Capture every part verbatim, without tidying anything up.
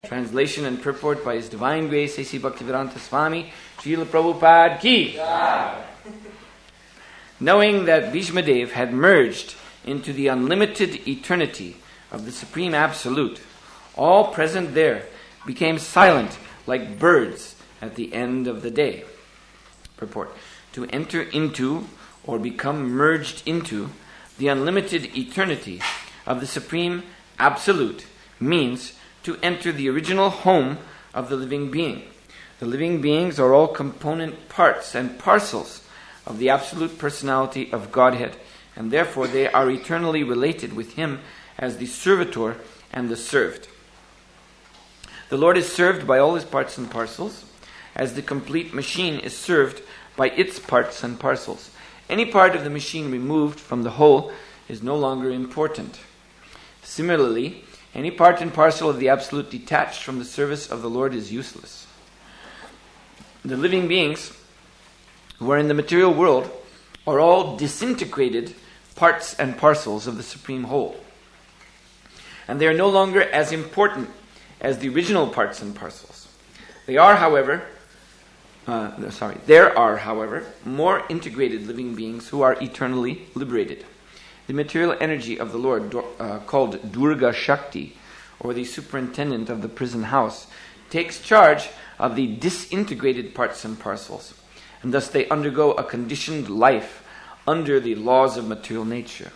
Translation and purport by His Divine Grace A C Bhaktivedanta Swami Srila Prabhupada Ki. Yeah. Knowing that Bhishma Dev had merged into the unlimited eternity of the Supreme Absolute, all present there became silent like birds at the end of the day. Purport: to enter into or become merged into the unlimited eternity of the Supreme Absolute means to enter the original home of the living being. The living beings are all component parts and parcels of the absolute personality of Godhead, and therefore they are eternally related with Him as the servitor and the served. The Lord is served by all His parts and parcels, as the complete machine is served by its parts and parcels. Any part of the machine removed from the whole is no longer important. Similarly, any part and parcel of the Absolute detached from the service of the Lord is useless. The living beings who are in the material world are all disintegrated parts and parcels of the Supreme Whole. And they are no longer as important as the original parts and parcels. They are, however, uh, sorry, there are, however, more integrated living beings who are eternally liberated. The material energy of the Lord, uh, called Durga Shakti, or the superintendent of the prison house, takes charge of the disintegrated parts and parcels, and thus they undergo a conditioned life under the laws of material nature.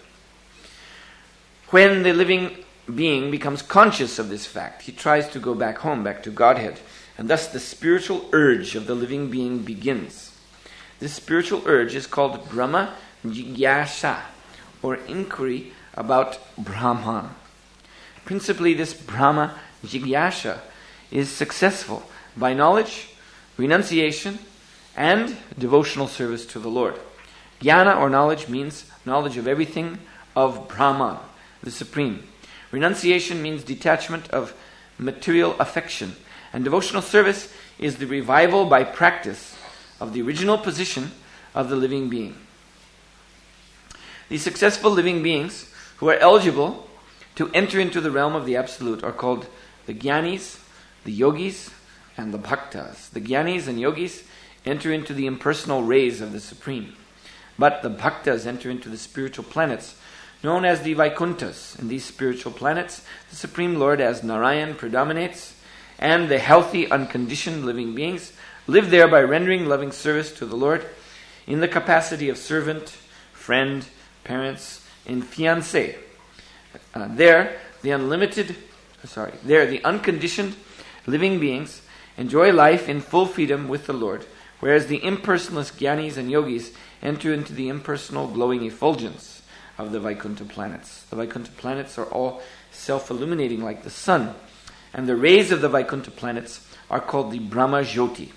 When the living being becomes conscious of this fact, he tries to go back home, back to Godhead, and thus the spiritual urge of the living being begins. This spiritual urge is called Brahma Jigyasa, or inquiry about Brahman. Principally, this Brahma Jigyasa is successful by knowledge, renunciation, and devotional service to the Lord. Jnana, or knowledge, means knowledge of everything of Brahman, the Supreme. Renunciation means detachment of material affection. And devotional service is the revival by practice of the original position of the living being. The successful living beings who are eligible to enter into the realm of the Absolute are called the Jnanis, the Yogis, and the Bhaktas. The Jnanis and Yogis enter into the impersonal rays of the Supreme, but the Bhaktas enter into the spiritual planets known as the Vaikunthas. In these spiritual planets, the Supreme Lord as Narayan predominates, and the healthy, unconditioned living beings live there by rendering loving service to the Lord in the capacity of servant, friend, parents, and fiancé. Uh, there, the unlimited, sorry, there the unconditioned living beings enjoy life in full freedom with the Lord, whereas the impersonalist Jnanis and Yogis enter into the impersonal glowing effulgence of the Vaikuntha planets. The Vaikuntha planets are all self-illuminating like the sun, and the rays of the Vaikuntha planets are called the Brahma Jyoti.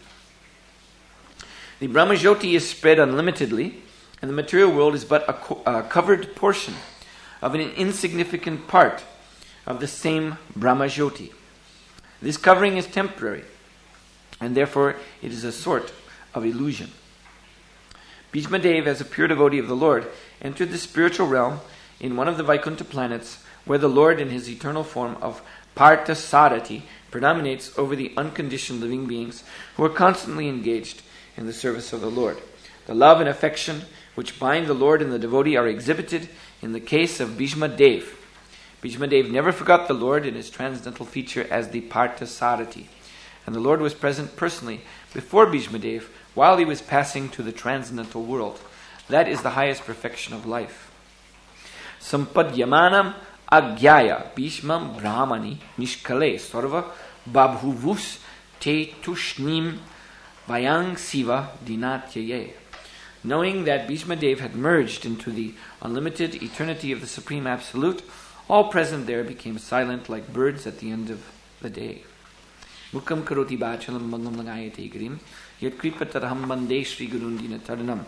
The Brahma Jyoti is spread unlimitedly, and the material world is but a, co- a covered portion of an insignificant part of the same Brahma Jyoti. This covering is temporary, and therefore it is a sort of illusion. Bhishma Dev, as a pure devotee of the Lord, entered the spiritual realm in one of the Vaikuntha planets, where the Lord in His eternal form of Partha Sarati predominates over the unconditioned living beings who are constantly engaged in the service of the Lord. The love and affection which bind the Lord and the devotee are exhibited in the case of Bhishma Dev. Bhishma Dev never forgot the Lord in his transcendental feature as the Partha Sarati, and the Lord was present personally before Bhishma Dev while he was passing to the transcendental world. That is the highest perfection of life. Sampadyamanam agyaya Bhishmam brahmani nishkale sarva babhuvus te tushnim vayang siva dinatyaye. Knowing that Bhishma Dev had merged into the unlimited eternity of the Supreme Absolute, all present there became silent like birds at the end of the day. Mukam karoti bachalam bangam langayate grim yat kripatarham bande Sri Gurundina taranam.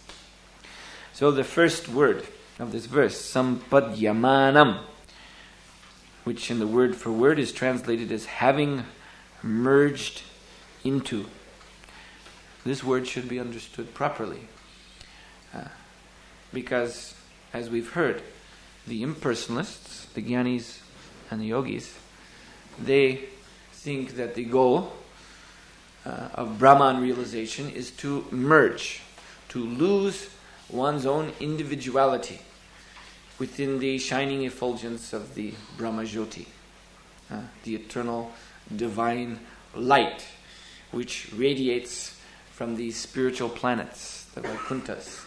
So the first word of this verse, sampadyamanam, which in the word for word is translated as having merged into. This word should be understood properly. Uh, because, as we've heard, the impersonalists, the Jnanis and the Yogis, they think that the goal uh, of Brahman realization is to merge, to lose one's own individuality within the shining effulgence of the Brahma Jyoti, uh, the eternal divine light which radiates from these spiritual planets, the Vaikunthas.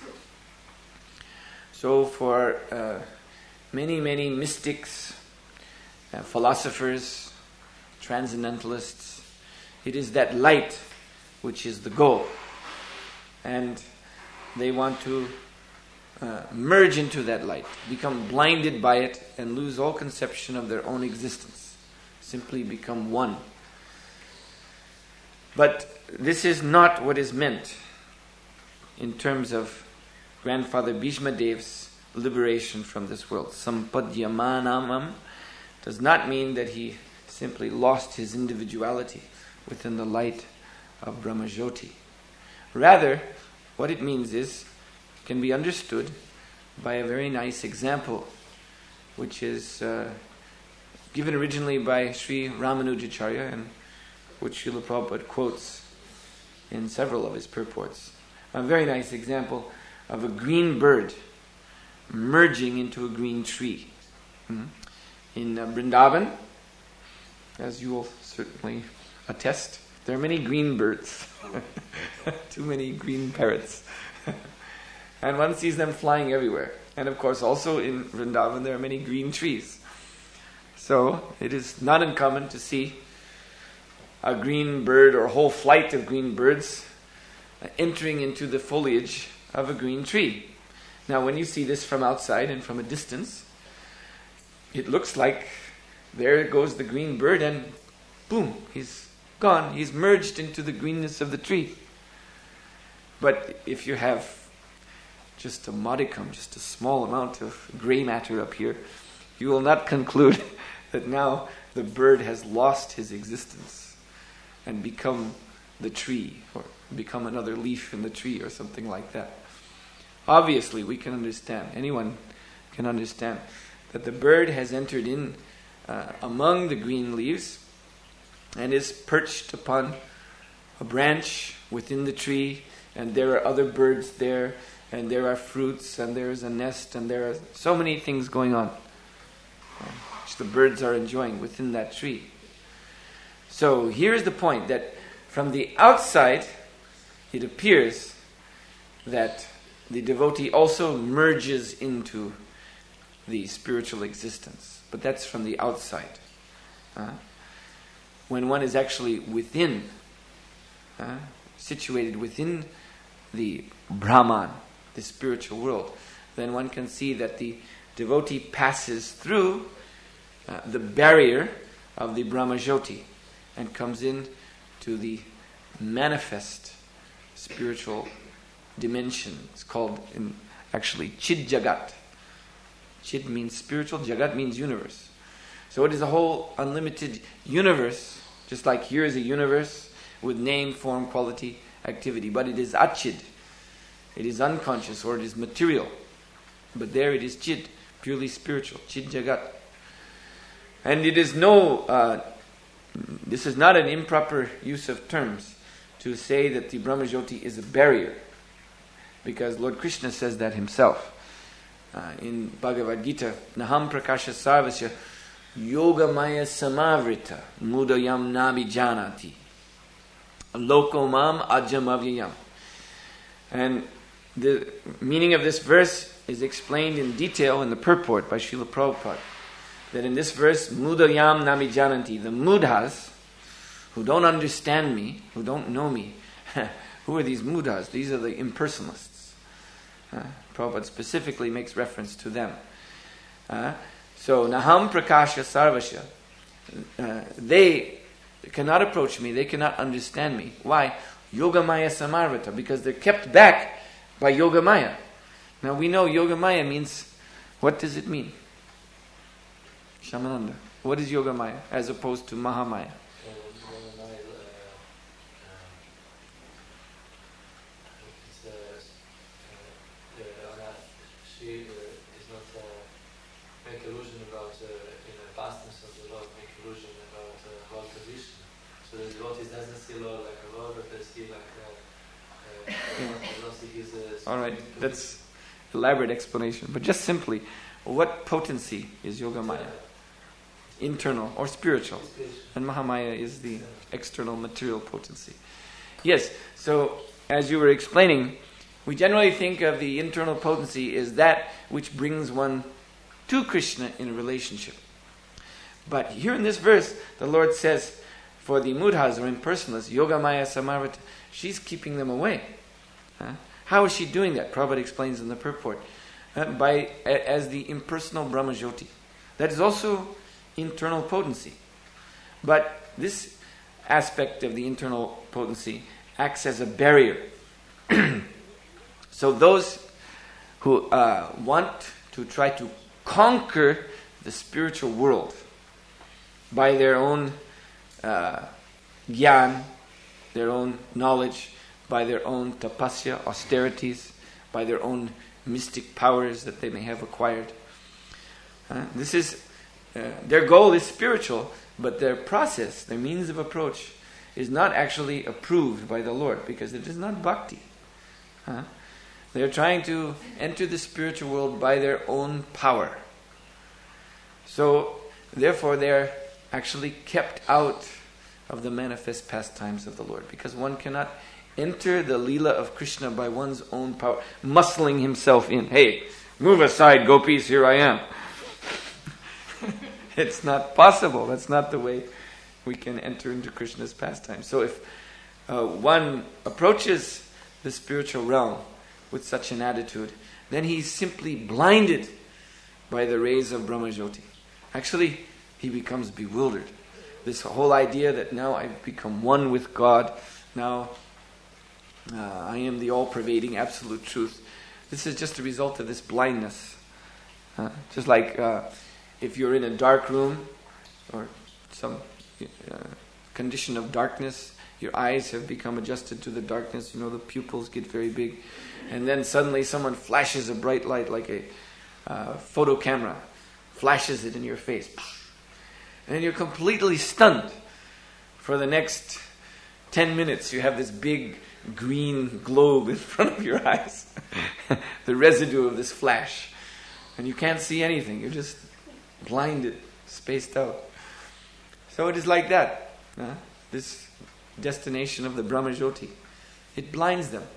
So for uh, many, many mystics, uh, philosophers, transcendentalists, it is that light which is the goal. And they want to uh, merge into that light, become blinded by it, and lose all conception of their own existence. Simply become one. But this is not what is meant in terms of Grandfather Bhishma Dev's liberation from this world. Sampadyamanamam does not mean that he simply lost his individuality within the light of Brahma Jyoti. Rather, what it means is, can be understood by a very nice example, which is uh, given originally by Sri Ramanujacharya, and which Srila Prabhupada quotes in several of his purports. A very nice example of a green bird merging into a green tree. Mm-hmm. In uh, Vrindavan, as you will certainly attest, there are many green birds. Too many green parrots. And one sees them flying everywhere. And of course also in Vrindavan there are many green trees. So it is not uncommon to see a green bird or a whole flight of green birds entering into the foliage of a green tree. Now when you see this from outside and from a distance, it looks like there goes the green bird and boom, he's gone. He's merged into the greenness of the tree. But if you have just a modicum, just a small amount of grey matter up here, you will not conclude that now the bird has lost his existence and become the tree, or become another leaf in the tree, or something like that. Obviously, we can understand, anyone can understand, that the bird has entered in uh, among the green leaves and is perched upon a branch within the tree, and there are other birds there, and there are fruits, and there is a nest, and there are so many things going on, uh, which the birds are enjoying within that tree. So here's the point, that from the outside, it appears that the devotee also merges into the spiritual existence. But that's from the outside. Uh, when one is actually within, uh, situated within the Brahman, the spiritual world, then one can see that the devotee passes through uh, the barrier of the Brahma Jyoti and comes in to the manifest spiritual dimension. It's called in actually Chid Jagat. Chid means spiritual, Jagat means universe. So it is a whole unlimited universe, just like here is a universe with name, form, quality, activity. But it is achid. It is unconscious, or it is material. But there it is chid, purely spiritual, Chid Jagat. And it is no, uh, this is not an improper use of terms to say that the Brahma Jyoti is a barrier, because Lord Krishna says that himself. Uh, in Bhagavad Gita, Naham prakasha sarvasya yoga maya samavrita mudayam nabi janati loko mam ajam avyayam. And the meaning of this verse is explained in detail in the purport by Srila Prabhupada. That in this verse, mudayam nabi jananti, the mudhas, who don't understand me, who don't know me, who are these mudhas? These are the impersonalists. Uh, Prabhupada specifically makes reference to them. Uh, so, Naham Prakasha Sarvasya, uh, they cannot approach me, they cannot understand me. Why? Yogamaya Samarvata, because they're kept back by Yogamaya. Now we know Yogamaya means, what does it mean? Shamananda, what is Yogamaya as opposed to Mahamaya? So the devotees doesn't see Lord like a Lord, but they see like a, uh, Yeah. see his, uh, All right, that's elaborate explanation. But just simply, what potency is Yogamaya? Internal or spiritual. And Mahamaya is the external material potency. Yes, so as you were explaining, we generally think of the internal potency as that which brings one to Krishna in a relationship. But here in this verse, the Lord says, for the mudhas or impersonalists, Yogamaya Samarvata, she's keeping them away. Huh? How is she doing that? Prabhupada explains in the purport. Uh, by a, as the impersonal Brahmajyoti. That is also internal potency. But this aspect of the internal potency acts as a barrier. So those who uh, want to try to conquer the spiritual world by their own uh, gyan, their own knowledge, by their own tapasya, austerities, by their own mystic powers that they may have acquired. Uh, this is uh, their goal is spiritual, but their process, their means of approach, is not actually approved by the Lord because it is not bhakti. Uh, they are trying to enter the spiritual world by their own power. So, therefore, they are actually kept out of the manifest pastimes of the Lord, because one cannot enter the Leela of Krishna by one's own power, muscling himself in. Hey, move aside, gopis, here I am. It's not possible. That's not the way we can enter into Krishna's pastime. So if uh, one approaches the spiritual realm with such an attitude, then he's simply blinded by the rays of Brahmajyoti. Actually, he becomes bewildered. This whole idea that now I've become one with God, now Uh, I am the all-pervading absolute truth. This is just a result of this blindness. Uh, just like uh, if you're in a dark room or some uh, condition of darkness, your eyes have become adjusted to the darkness, you know, the pupils get very big, and then suddenly someone flashes a bright light like a uh, photo camera, flashes it in your face, and you're completely stunned. For the next ten minutes you have this big green globe in front of your eyes, the residue of this flash, and you can't see anything. You're just blinded, spaced out. So it is like that. Uh, this destination of the Brahmajyoti, it blinds them.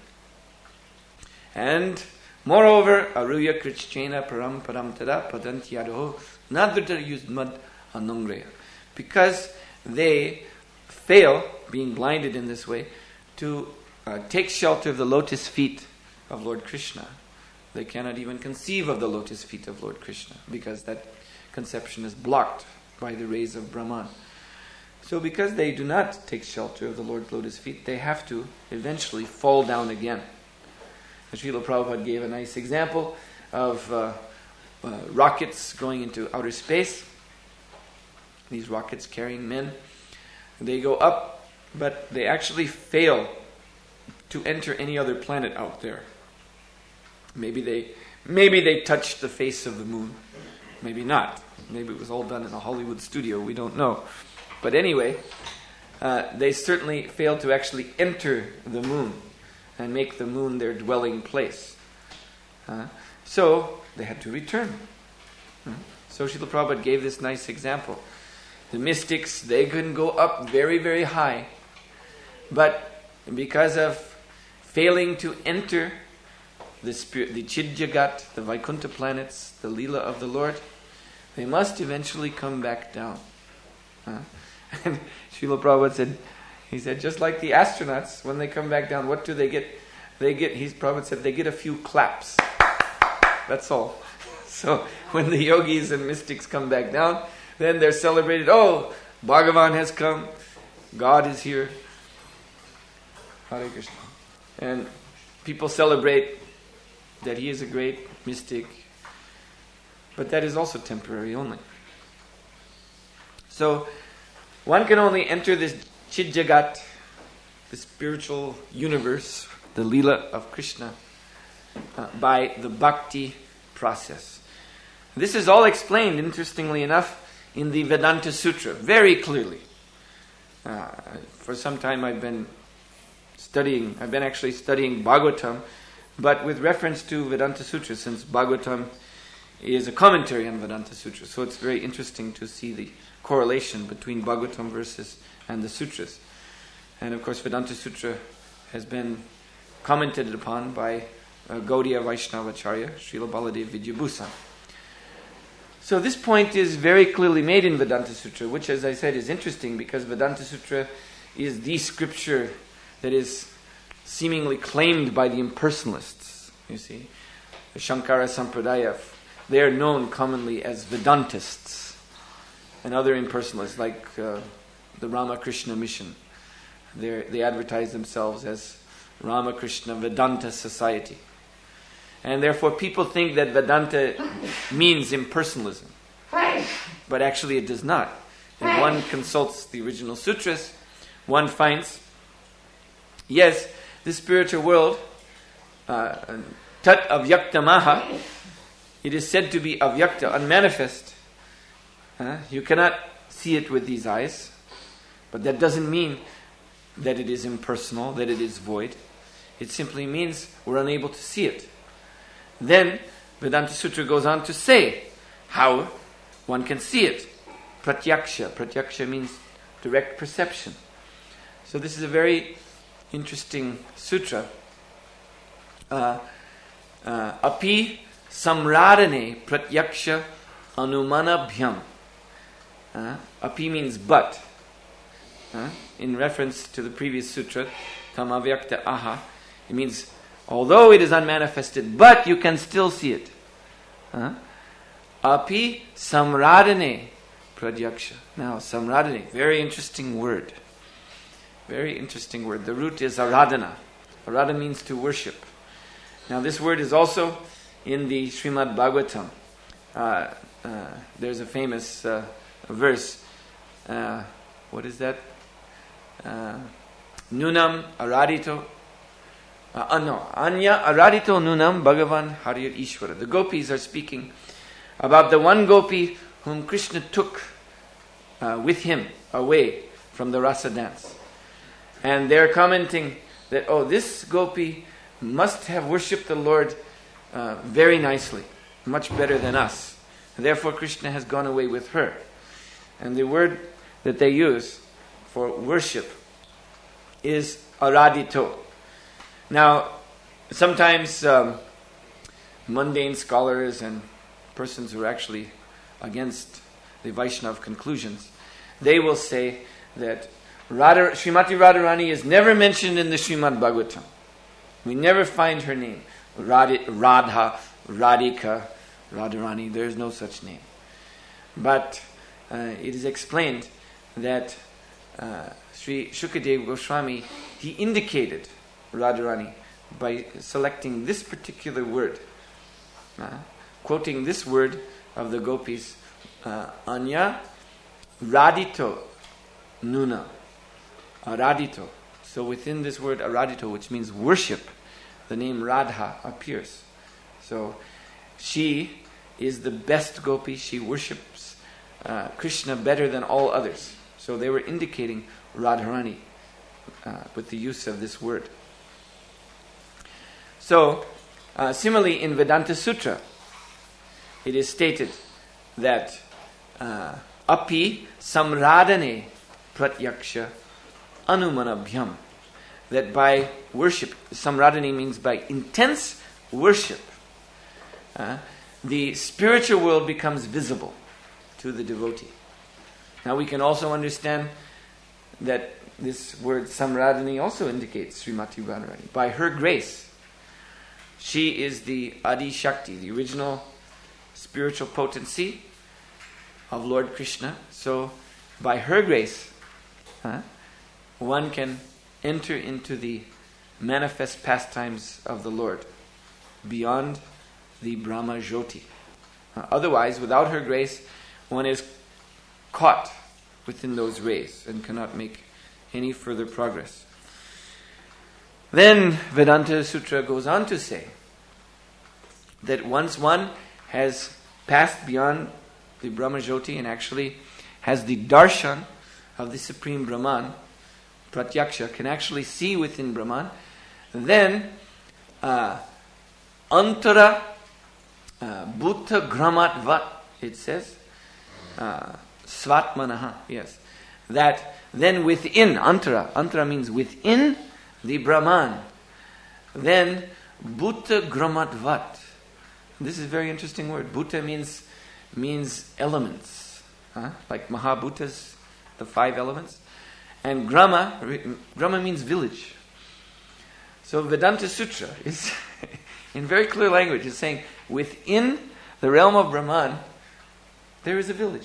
And moreover, aruya krichchena param param tada padantyadaho nadrita yusmad anungreya, because they fail, being blinded in this way, to Uh, take shelter of the lotus feet of Lord Krishna. They cannot even conceive of the lotus feet of Lord Krishna because that conception is blocked by the rays of Brahman. So because they do not take shelter of the Lord's lotus feet, they have to eventually fall down again. And Srila Prabhupada gave a nice example of uh, uh, rockets going into outer space. These rockets carrying men. They go up, but they actually fail to enter any other planet out there. Maybe they maybe they touched the face of the moon. Maybe not. Maybe it was all done in a Hollywood studio. We don't know. But anyway, uh, they certainly failed to actually enter the moon and make the moon their dwelling place. Uh, so they had to return. Uh, so Srila Prabhupada gave this nice example. The mystics, they couldn't go up very, very high. But because of failing to enter the spirit, the Chid Jagat, the Vaikuntha planets, the Leela of the Lord, they must eventually come back down. Uh, and Srila Prabhupada said, he said, just like the astronauts, when they come back down, what do they get? They get, he's Prabhupada said, they get a few claps. That's all. So when the yogis and mystics come back down, then they're celebrated. Oh, Bhagavan has come. God is here. Hare Krishna. And people celebrate that he is a great mystic. But that is also temporary only. So, one can only enter this Chid Jagat, the spiritual universe, the Leela of Krishna, uh, by the bhakti process. This is all explained, interestingly enough, in the Vedanta Sutra, very clearly. Uh, for some time I've been studying, I've been actually studying Bhagavatam, but with reference to Vedanta Sutra, since Bhagavatam is a commentary on Vedanta Sutra. So it's very interesting to see the correlation between Bhagavatam verses and the sutras. And of course Vedanta Sutra has been commented upon by uh, Gaudiya Vaishnavacharya, Srila Baladev Vidyabhusan. So this point is very clearly made in Vedanta Sutra, which, as I said, is interesting because Vedanta Sutra is the scripture that is seemingly claimed by the impersonalists. You see, the Shankara Sampradaya, they are known commonly as Vedantists, and other impersonalists like uh, the Ramakrishna Mission. They're, they advertise themselves as Ramakrishna Vedanta Society. And therefore people think that Vedanta means impersonalism. But actually it does not. If one consults the original sutras, one finds, yes, the spiritual world, uh, tat avyakta maha, it is said to be avyakta, unmanifest. Uh, you cannot see it with these eyes, but that doesn't mean that it is impersonal, that it is void. It simply means we're unable to see it. Then Vedanta Sutra goes on to say how one can see it. Pratyaksha. Pratyaksha means direct perception. So this is a very interesting sutra. Uh, uh, api samradane pratyaksha anumanabhyam. Uh, api means but. Uh, in reference to the previous sutra, tamavyakta aha, it means although it is unmanifested, but you can still see it. Uh, api samradane pratyaksha. Now, samradane, very interesting word. Very interesting word. The root is aradhana. Aradhana means to worship. Now, this word is also in the Srimad Bhagavatam. Uh, uh, there's a famous uh, verse. Uh, what is that? Uh, Nunam aradito. Uh, no, Anya aradito nunam Bhagavan Harir Ishvara. The gopis are speaking about the one gopi whom Krishna took uh, with him away from the rasa dance. And they're commenting that, oh, this gopi must have worshipped the Lord uh, very nicely, much better than us. And therefore Krishna has gone away with her. And the word that they use for worship is aradito. Now, sometimes um, mundane scholars and persons who are actually against the Vaishnava conclusions, they will say that Radha, Srimati Radharani is never mentioned in the Srimad Bhagavatam. We never find her name. Radha, Radha Radhika, Radharani, there is no such name. But uh, it is explained that uh, Sri Shukadeva Goswami, he indicated Radharani by selecting this particular word, uh, quoting this word of the gopis, uh, Anya Radito Nuna. Aradito. So within this word aradito, which means worship, the name Radha appears. So she is the best gopi. She worships uh, Krishna better than all others. So they were indicating Radharani uh, with the use of this word. So uh, similarly in Vedanta Sutra, it is stated that uh, api samradane pratyaksha anumanabhyam, that by worship, samradhani means by intense worship, uh, the spiritual world becomes visible to the devotee. Now we can also understand that this word samradhani also indicates Srimati Radharani. By her grace, she is the Adi Shakti, the original spiritual potency of Lord Krishna. So by her grace, huh, one can enter into the manifest pastimes of the Lord beyond the Brahma Jyoti. Uh, otherwise, without her grace, one is caught within those rays and cannot make any further progress. Then Vedanta Sutra goes on to say that once one has passed beyond the Brahma Jyoti and actually has the darshan of the Supreme Brahman, Pratyaksha, can actually see within Brahman, then uh, Antara uh, Bhuta Gramat Vat, it says, uh, Svatmanaha, yes, that then within, Antara, Antara means within the Brahman, then Bhuta Gramat Vat. This is a very interesting word. Bhuta means means elements, huh? Like Mahabhutas, the five elements. And Grama, Grama means village. So Vedanta Sutra is, in very clear language, is saying within the realm of Brahman, there is a village.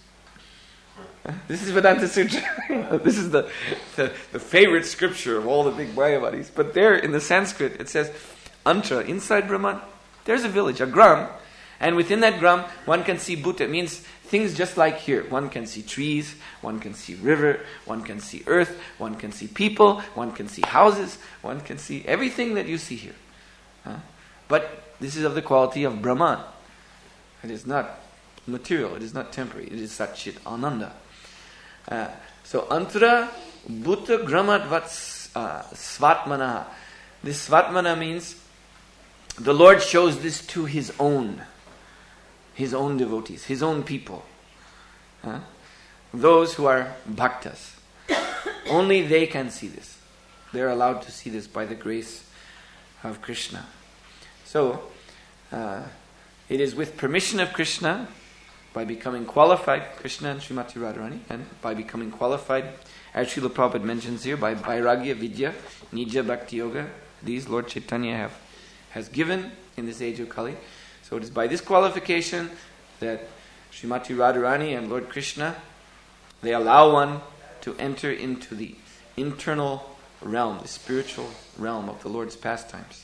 This is Vedanta Sutra. This is the, the, the favorite scripture of all the big Mayavadis. But there in the Sanskrit it says, Antara, inside Brahman, there's a village, a gram. And within that gram, one can see bhuta. It means things just like here. One can see trees, one can see river, one can see earth, one can see people, one can see houses, one can see everything that you see here. Huh? But this is of the quality of Brahman. It is not material, it is not temporary, it is Satchit Ananda. Uh, so Antara Bhuta Gramat Vat uh, Svatmana. This Svatmana means the Lord shows this to His own, His own devotees, His own people. Huh? Those who are bhaktas. Only they can see this. They're allowed to see this by the grace of Krishna. So, uh, it is with permission of Krishna, by becoming qualified, Krishna and Srimati Radharani, and by becoming qualified, as Srila Prabhupada mentions here, by Vairagya, Vidya, Nija, Bhakti Yoga, these Lord Chaitanya have, has given in this age of Kali. So it is by this qualification that Srimati Radharani and Lord Krishna, they allow one to enter into the internal realm, the spiritual realm of the Lord's pastimes.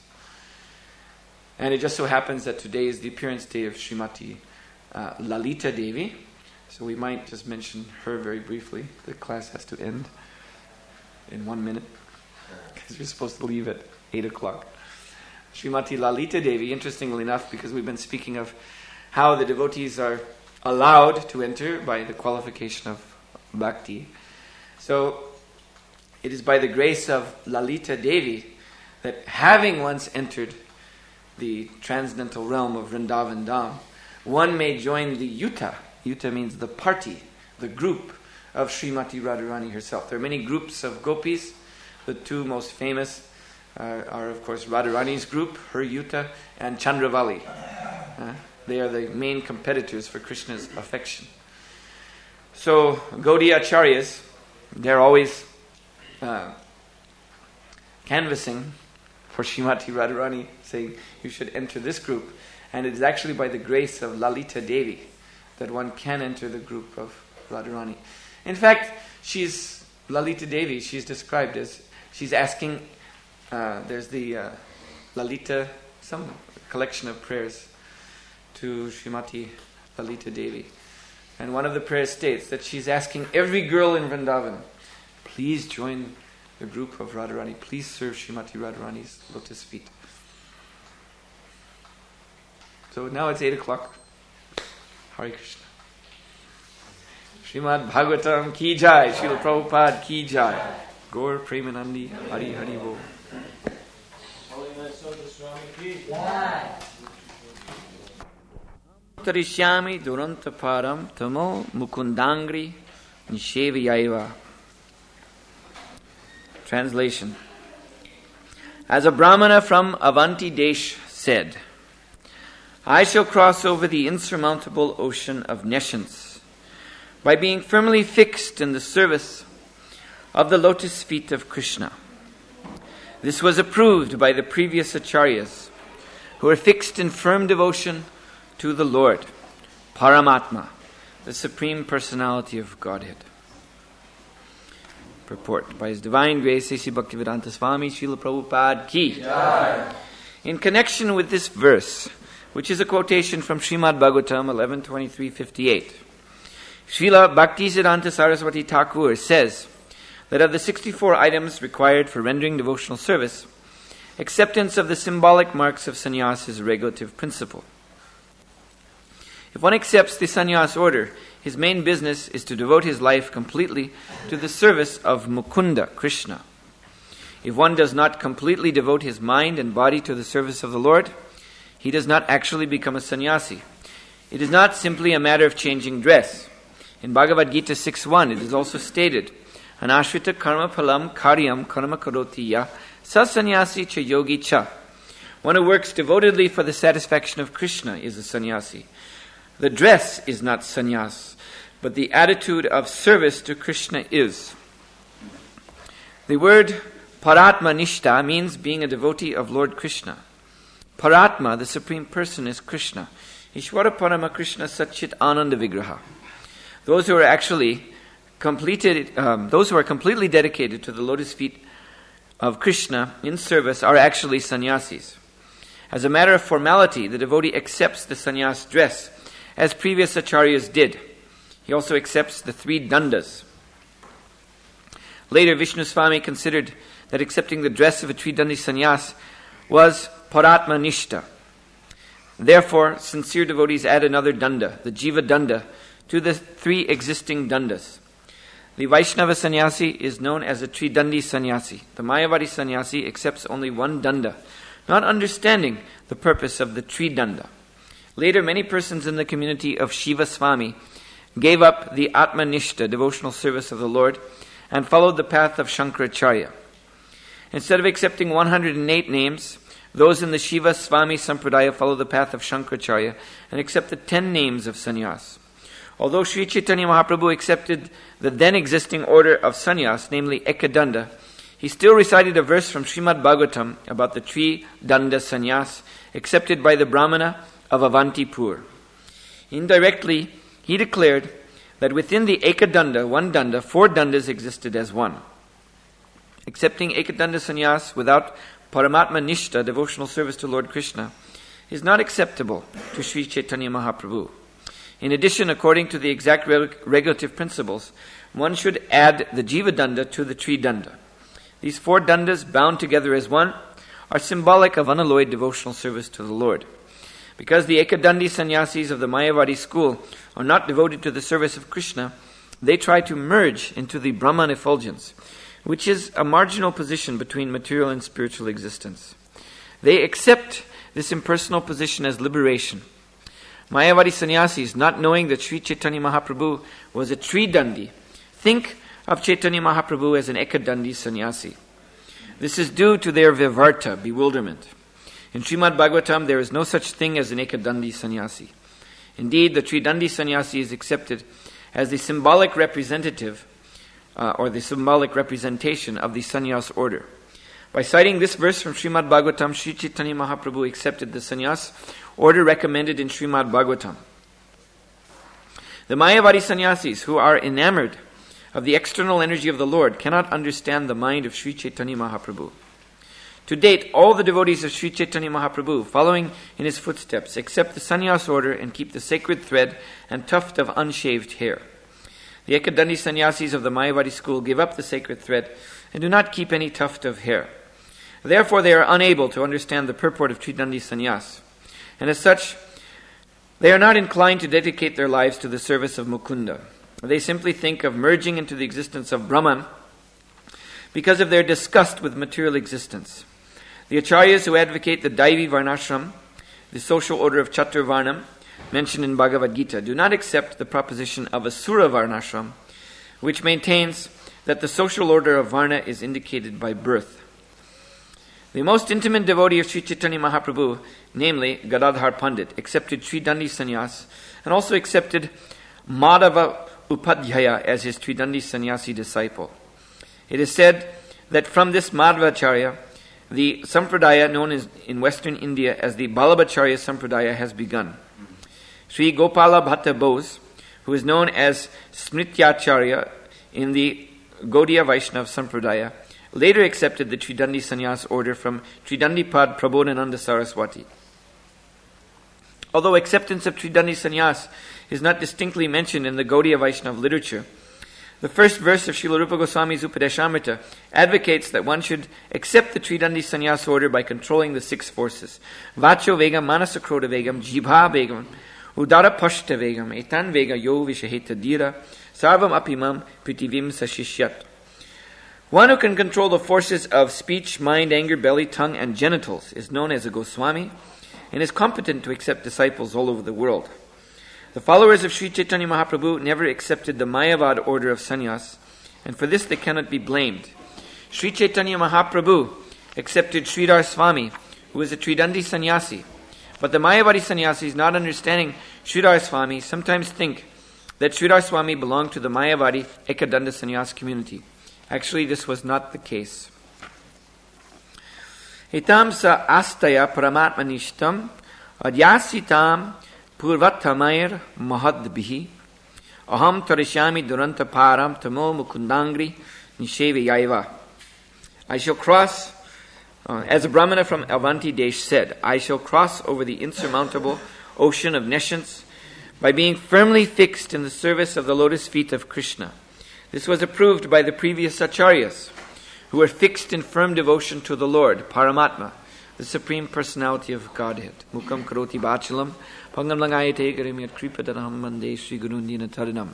And it just so happens that today is the appearance day of Srimati uh, Lalita Devi. So we might just mention her very briefly. The class has to end in one minute, because we're supposed to leave at eight o'clock. Srimati Lalita Devi, interestingly enough, because we've been speaking of how the devotees are allowed to enter by the qualification of bhakti. So it is by the grace of Lalita Devi that, having once entered the transcendental realm of Vrindavan Dham, one may join the yuta. Yuta means the party, the group of Srimati Radharani herself. There are many groups of gopis. The two most famous uh, are, of course, Radharani's group, her yuta, and Chandravali. Uh, they are the main competitors for Krishna's affection. So, Gaudiya Acharyas, they're always uh, canvassing for Srimati Radharani, saying, you should enter this group. And it is actually by the grace of Lalita Devi that one can enter the group of Radharani. In fact, she's, Lalita Devi, she's described as, she's asking, uh, there's the uh, Lalita, some collection of prayers to Srimati Lalita Devi. And one of the prayers states that she's asking every girl in Vrindavan, please join the group of Radharani. Please serve Srimati Radharani's lotus feet. So now it's eight o'clock. Hare Krishna. Srimad Bhagavatam ki jai. Srila Prabhupada ki jai. Gaur Premanandi Hari Hari Bo. Tarishyami Duranta Param Tamo Mukundangri Nishevayaiva. Translation. As a Brahmana from Avanti Desh said, I shall cross over the insurmountable ocean of nescience by being firmly fixed in the service of the lotus feet of Krishna. This was approved by the previous acharyas, who were fixed in firm devotion to the Lord, Paramatma, the Supreme Personality of Godhead. Purport. By His Divine Grace, A C Bhaktivedanta Swami Srila Prabhupada ki. Jai. In connection with this verse, which is a quotation from Srimad Bhagavatam eleven twenty-three fifty-eight, Srila Bhaktisiddhanta Saraswati Thakur says that of the sixty-four items required for rendering devotional service, acceptance of the symbolic marks of sannyas is a regulative principle. If one accepts the sannyas order, his main business is to devote his life completely to the service of Mukunda, Krishna. If one does not completely devote his mind and body to the service of the Lord, he does not actually become a sannyasi. It is not simply a matter of changing dress. In Bhagavad Gita six one, it is also stated, Anashrita karma phalam karyam karma karoti ya sa sannyasi cha yogi cha. One who works devotedly for the satisfaction of Krishna is a sannyasi. The dress is not sannyas, but the attitude of service to Krishna is. The word Paratma Nishta means being a devotee of Lord Krishna. Paratma, the Supreme Person, is Krishna. Ishvara Parama Krishna Satchit Ananda Vigraha. Those who are actually completed, um, those who are completely dedicated to the lotus feet of Krishna in service are actually sannyasis. As a matter of formality, the devotee accepts the sannyas dress, as previous acharyas did. He also accepts the three dandas. Later, Vishnu Swami considered that accepting the dress of a tridandi sannyas was paratma nishta. Therefore, sincere devotees add another danda, the jiva danda, to the three existing dandas. The Vaishnava sannyasi is known as a tridandi sannyasi. The Mayavadi sannyasi accepts only one danda, not understanding the purpose of the tridanda. Later, many persons in the community of Shiva Swami gave up the Atmanishta, devotional service of the Lord, and followed the path of Shankaracharya. Instead of accepting one hundred eight names, those in the Shiva Swami Sampradaya follow the path of Shankaracharya and accept the ten names of sannyas. Although Sri Chaitanya Mahaprabhu accepted the then existing order of sannyas, namely Ekadanda, he still recited a verse from Srimad Bhagavatam about the Tri Danda sannyas accepted by the Brahmana of Avantipur. Indirectly, he declared that within the Ekadanda, one danda, four dandas existed as one. Accepting Ekadanda sannyas without Paramatma Nishta, devotional service to Lord Krishna, is not acceptable to Sri Chaitanya Mahaprabhu. In addition, according to the exact reg- regulative principles, one should add the Jiva Danda to the Tri Danda. These four dandas, bound together as one, are symbolic of unalloyed devotional service to the Lord. Because the Ekadandi sannyasis of the Mayavadi school are not devoted to the service of Krishna, they try to merge into the Brahman effulgence, which is a marginal position between material and spiritual existence. They accept this impersonal position as liberation. Mayavadi sannyasis, not knowing that Sri Chaitanya Mahaprabhu was a Tridandi, think of Chaitanya Mahaprabhu as an Ekadandi sannyasi. This is due to their vivarta, bewilderment. In Srimad Bhagavatam, there is no such thing as an Ekadandi sannyasi. Indeed, the Tridandi sannyasi is accepted as the symbolic representative uh, or the symbolic representation of the sannyas order. By citing this verse from Srimad Bhagavatam, Sri Chaitanya Mahaprabhu accepted the sannyas order recommended in Srimad Bhagavatam. The Mayavadi sannyasis, who are enamored of the external energy of the Lord, cannot understand the mind of Sri Chaitanya Mahaprabhu. To date, all the devotees of Sri Chaitanya Mahaprabhu, following in his footsteps, accept the sannyas order and keep the sacred thread and tuft of unshaved hair. The Ekadandi sannyasis of the Mayavadi school give up the sacred thread and do not keep any tuft of hair. Therefore, they are unable to understand the purport of Tridandi sannyas. And as such, they are not inclined to dedicate their lives to the service of Mukunda. They simply think of merging into the existence of Brahman because of their disgust with material existence. The acharyas who advocate the Daivi Varnashram, the social order of Chaturvarnam, mentioned in Bhagavad Gita, do not accept the proposition of Asura Varnashram, which maintains that the social order of Varna is indicated by birth. The most intimate devotee of Sri Chaitanya Mahaprabhu, namely Gadadhar Pandit, accepted Tridandi sannyas and also accepted Madhava Upadhyaya as his Tridandi sannyasi disciple. It is said that from this Madhvacharya, the sampradaya known as, in Western India as the Balabhacharya sampradaya has begun. Sri Gopala Bhatta Bose, who is known as Smrityacharya in the Gaudiya Vaishnava sampradaya, later accepted the Tridandi sannyas order from Tridandipad Prabodhananda Saraswati. Although acceptance of Tridandi sannyas is not distinctly mentioned in the Gaudiya Vaishnava literature, the first verse of Srila Rupa Goswami's Upadeshamrita advocates that one should accept the Tridandi sannyas order by controlling the six forces. Vacho vegam, manasakroda vegam, jibha vegam, Udara pashta vegam etan vega yo vishaheta dira sarvam apimam pritivim sashishyat. One who can control the forces of speech, mind, anger, belly, tongue, and genitals is known as a Goswami and is competent to accept disciples all over the world. The followers of Sri Chaitanya Mahaprabhu never accepted the Mayavad order of sannyas, and for this they cannot be blamed. Sri Chaitanya Mahaprabhu accepted Sridhar Swami, who is a Tridandi sannyasi. But the Mayavadi sannyasis, not understanding Sridhar Swami, sometimes think that Sridhar Swami belonged to the Mayavadi Ekadanda sannyas community. Actually, this was not the case. Etam sa astaya paramatmanishtam adyasitam purvatamair mahadbihi aham tarishami duranta param tamo mukundangri nishevi yaiva. I shall cross, uh, as a Brahmana from Avanti Desh said, I shall cross over the insurmountable ocean of nescience by being firmly fixed in the service of the lotus feet of Krishna. This was approved by the previous acharyas, who were fixed in firm devotion to the Lord, Paramatma, the Supreme Personality of Godhead. Mukam karoti bachalam, pangam langayate garimyat kripadanam mande Sri Gurundina taranam.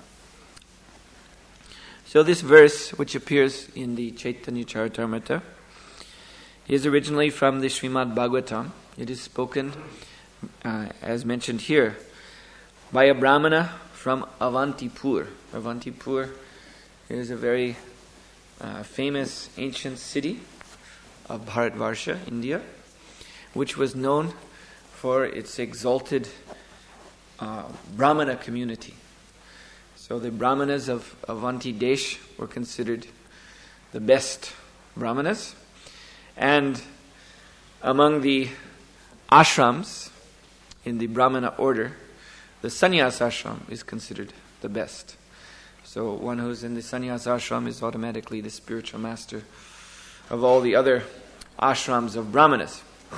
So this verse, which appears in the Chaitanya Charitamrita, is originally from the Srimad Bhagavatam. It is spoken, uh, as mentioned here, by a Brahmana from Avantipur. Avantipur is a very uh, famous ancient city of Bharatvarsha, India, which was known for its exalted uh, Brahmana community. So the Brahmanas of Avanti Desh were considered the best Brahmanas. And among the ashrams in the Brahmana order, the sannyas ashram is considered the best. So one who's in the sannyas ashram is automatically the spiritual master of all the other ashrams of Brahmanas.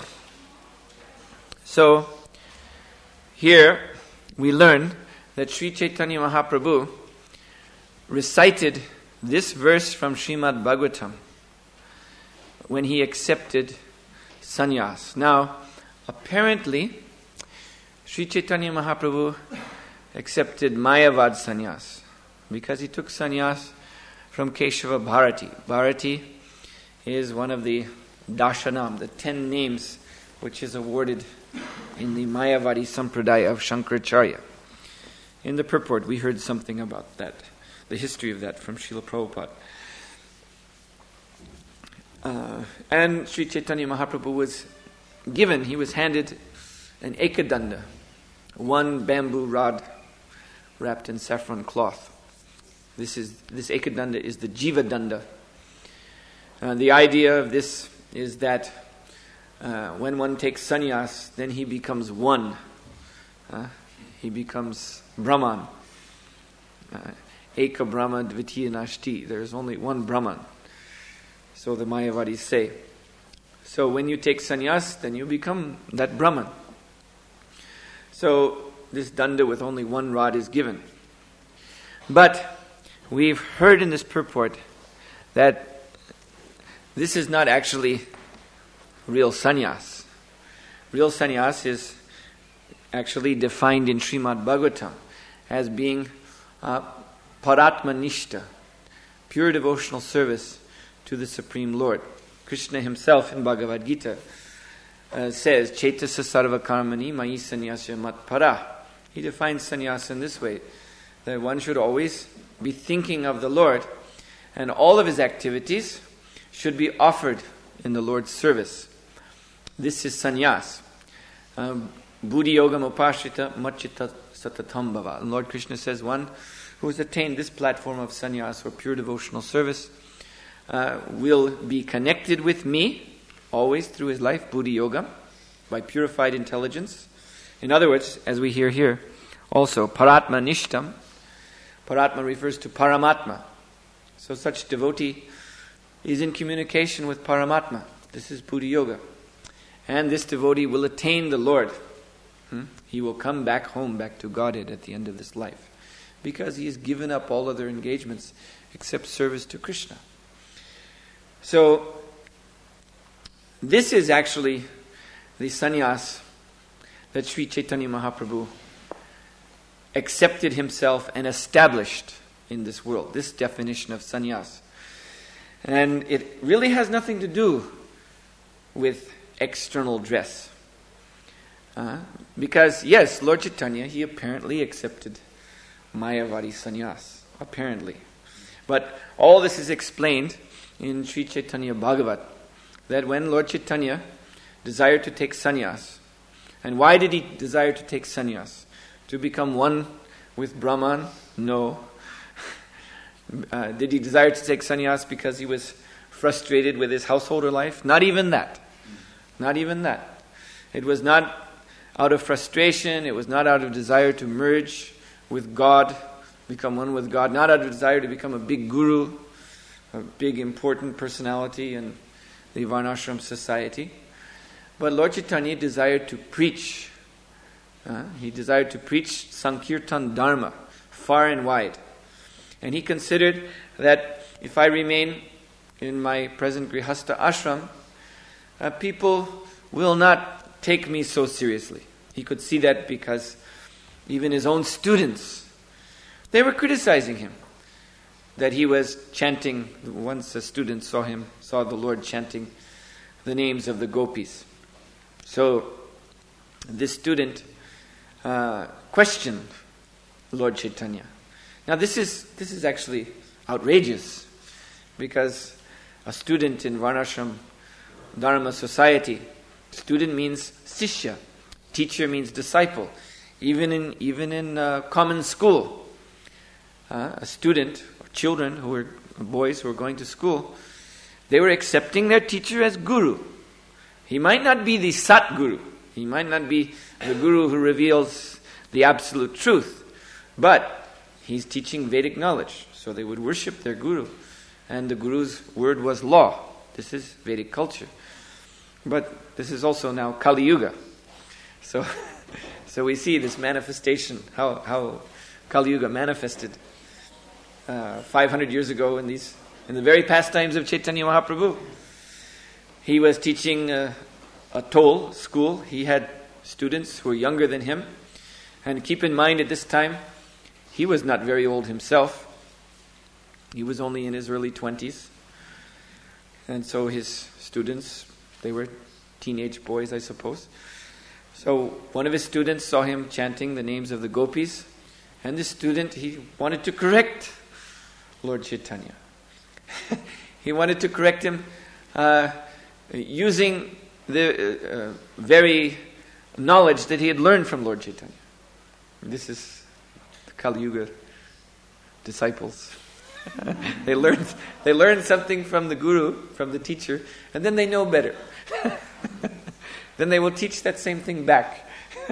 So here we learn that Sri Chaitanya Mahaprabhu recited this verse from Srimad Bhagavatam when he accepted sannyas. Now, apparently, Sri Chaitanya Mahaprabhu accepted Mayavad sannyas because he took sannyas from Keshava Bharati. Bharati is one of the Dashanam, the ten names which is awarded in the Mayavadi Sampradaya of Shankaracharya. In the purport, we heard something about that, the history of that from Srila Prabhupada. Uh, and Sri Chaitanya Mahaprabhu was given, he was handed an ekadanda, one bamboo rod wrapped in saffron cloth. This is this ekadanda is the jiva danda. Uh, the idea of this is that uh, when one takes sannyas, then he becomes one. Uh, he becomes Brahman. Uh, Eka Brahma Dvitiya Nashti. There is only one Brahman. So the Mayavadis say. So when you take sannyas, then you become that Brahman. So this danda with only one rod is given. But we've heard in this purport that this is not actually real sannyas. Real sannyas is actually defined in Srimad Bhagavatam as being uh, paratma nishta, pure devotional service to the Supreme Lord. Krishna himself in Bhagavad Gita uh, says, Chaitasa sarva karmani mayi sannyasya mat para. He defines sannyasa in this way, that one should always be thinking of the Lord, and all of his activities should be offered in the Lord's service. This is sannyas. Um, Buddhi yogam upashrita machita satatam bhava. And Lord Krishna says, one who has attained this platform of sannyas or pure devotional service uh, will be connected with me always through his life, Buddhi yoga, by purified intelligence. In other words, as we hear here, also paratma nishtam. Paratma refers to Paramatma. So such devotee is in communication with Paramatma. This is Buddhi yoga. And this devotee will attain the Lord. Hmm? He will come back home, back to Godhead at the end of this life. Because he has given up all other engagements except service to Krishna. So, this is actually the sannyas that Sri Chaitanya Mahaprabhu accepted himself and established in this world. This definition of sannyas. And it really has nothing to do with external dress. Uh, because, yes, Lord Chaitanya, he apparently accepted Mayavadi sannyas. Apparently. But all this is explained in Sri Chaitanya Bhagavat. That when Lord Chaitanya desired to take sannyas, and why did he desire to take sannyas? To become one with Brahman? No. Uh, did he desire to take sannyas because he was frustrated with his householder life? Not even that. Not even that. It was not out of frustration, it was not out of desire to merge with God, become one with God, not out of desire to become a big guru, a big important personality in the Varnashram society. But Lord Chaitanya desired to preach. Uh, he desired to preach Sankirtan Dharma far and wide. And he considered that if I remain in my present Grihastha ashram, uh, people will not take me so seriously. He could see that because even his own students, they were criticizing him. That he was chanting, once a student saw him, saw the Lord chanting the names of the gopis. So this student uh, questioned Lord Chaitanya. Now this is this is actually outrageous, because a student in Varnashram Dharma society, student means sishya, teacher means disciple. Even in even in uh, common school, uh, a student or children who were boys who were going to school, they were accepting their teacher as guru. He might not be the Sat Guru. He might not be the guru who reveals the absolute truth, but he's teaching Vedic knowledge, so they would worship their guru. And the guru's word was law. This is Vedic culture. But this is also now Kali Yuga. So, so we see this manifestation, how, how Kali Yuga manifested uh, five hundred years ago in these, in the very pastimes of Chaitanya Mahaprabhu. He was teaching a, a toll school. He had students who were younger than him. And keep in mind at this time, he was not very old himself. He was only in his early twenties. And so his students, they were teenage boys, I suppose. So one of his students saw him chanting the names of the gopis. And this student, he wanted to correct Lord Chaitanya. He wanted to correct him uh, using the uh, very knowledge that he had learned from Lord Chaitanya. This is the Kali Yuga disciples. they learned they learned something from the guru, from the teacher, and then they know better. Then they will teach that same thing back.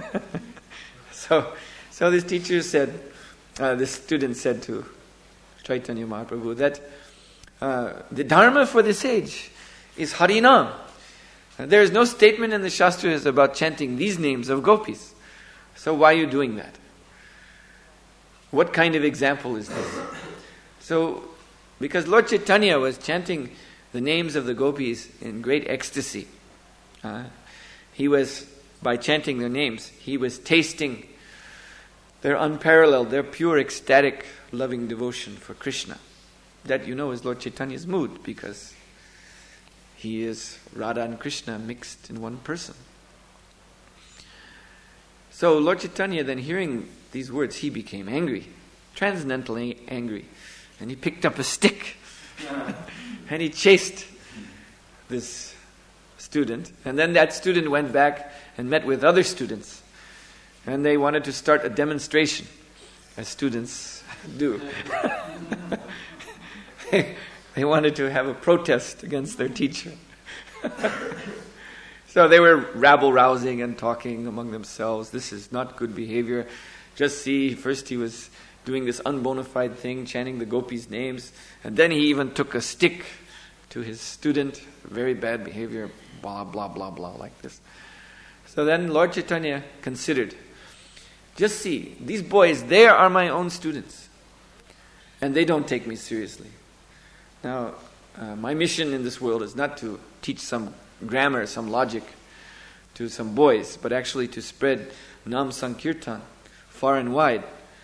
so, so this teacher said, uh, this student said to Chaitanya Mahaprabhu that uh, the dharma for this age is Harinam. Uh, there is no statement in the Shastras about chanting these names of gopis. So why are you doing that? What kind of example is this? So, because Lord Chaitanya was chanting the names of the gopis in great ecstasy. Uh, he was, by chanting their names, he was tasting their unparalleled, their pure, ecstatic, loving devotion for Krishna. That, you know, is Lord Chaitanya's mood, because he is Radha and Krishna mixed in one person. So Lord Chaitanya, then hearing these words, he became angry, transcendently angry. And he picked up a stick and he chased this student. And then that student went back and met with other students. And they wanted to start a demonstration, as students do. They wanted to have a protest against their teacher. So they were rabble-rousing and talking among themselves. This is not good behavior. Just see, first he was doing this unbona fide thing, chanting the gopis' names, and then he even took a stick to his student. Very bad behavior, blah, blah, blah, blah, like this. So then Lord Chaitanya considered, just see, these boys, they are my own students, and they don't take me seriously. Now, uh, my mission in this world is not to teach some grammar, some logic to some boys, but actually to spread Nam Sankirtan far and wide.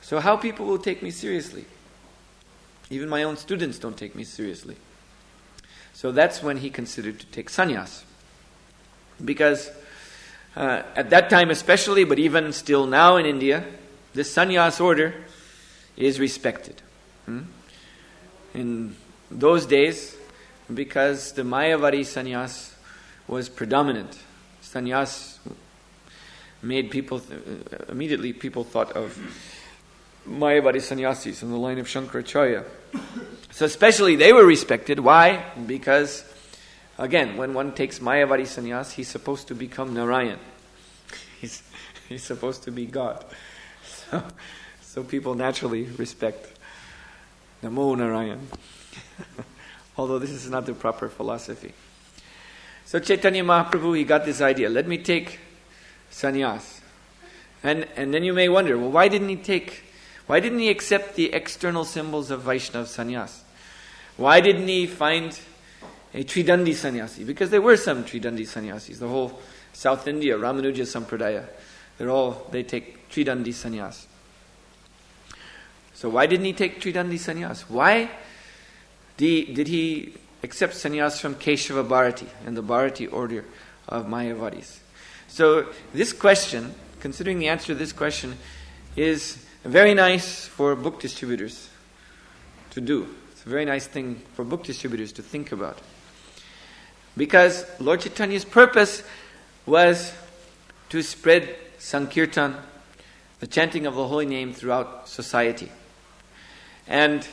So how people will take me seriously? Even my own students don't take me seriously. So that's when he considered to take sannyas. Because uh, at that time especially, but even still now in India, this sannyas order is respected. Hmm? In those days, because the Mayavadi sannyas was predominant, sannyas made people, th- immediately people thought of Mayavadi sannyasis in the line of Shankaracharya. So especially they were respected. Why? Because, again, when one takes Mayavadi sannyas, he's supposed to become Narayan. He's, he's supposed to be God. So, so people naturally respect Namo Narayan. Although this is not the proper philosophy. So Chaitanya Mahaprabhu, he got this idea. Let me take sannyas. And and then you may wonder, well, why didn't he take, why didn't he accept the external symbols of Vaishnava sannyas? Why didn't he find a Tridandi sannyasi? Because there were some Tridandi sannyasis. The whole South India, Ramanuja Sampradaya, they're all, they take Tridandi sannyas. So why didn't he take Tridandi sannyas? Why did, did he accept sannyas from Keshava Bharati and the Bharati order of Mayavadis? So this question, considering the answer to this question, is very nice for book distributors to do. It's a very nice thing for book distributors to think about. Because Lord Chaitanya's purpose was to spread Sankirtan, the chanting of the holy name, throughout society. And